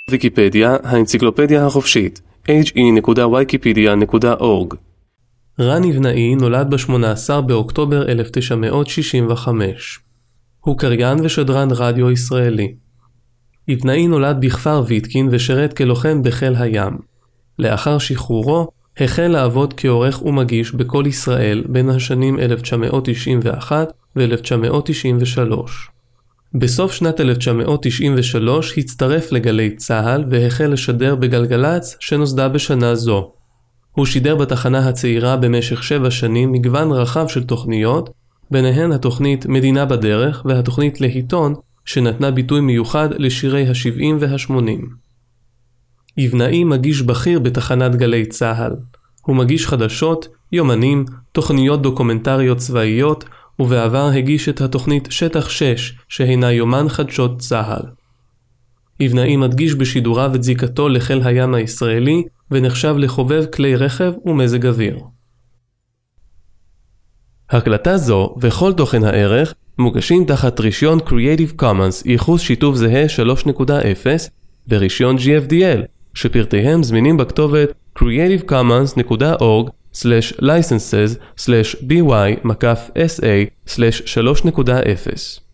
ויקיפדיה, האנציקלופדיה החופשית, he.wikipedia.org. רן אבנאי נולד ב-18 באוקטובר 1965. הוא קריין ושדרן רדיו ישראלי. אבנאי נולד בכפר ויתקין ושרת כלוחם בחיל הים. לאחר שחרורו, החל לעבוד כעורך ומגיש בכל ישראל בין השנים 1991 ו-1993. בסוף שנת 1993 הצטרף לגלי צהל והחל לשדר בגלגלץ שנוסדה בשנה זו. הוא שידר בתחנה הצעירה במשך 7 שנים מגוון רחב של תוכניות, ביניהן התוכנית מדינה בדרך והתוכנית להיטון שנתנה ביטוי מיוחד לשירי ה-70 וה-80. אבנאי מגיש בכיר בתחנת גלי צהל. הוא מגיש חדשות, יומנים, תוכניות דוקומנטריות צבאיות, ובעבר הגיש את התוכנית שטח 6, שהינה יומן חדשות צהל. אבנאי מדגיש בשידוריו את זיקתו לחיל הים הישראלי, ונחשב לחובב כלי רכב ומזג אוויר. הקלטה זו וכל תוכן הערך מוגשים תחת רישיון Creative Commons ייחוס שיתוף זהה 3.0 ורישיון GFDL, שפרטיהם זמינים בכתובת creativecommons.org/licenses/by-sa/3.0.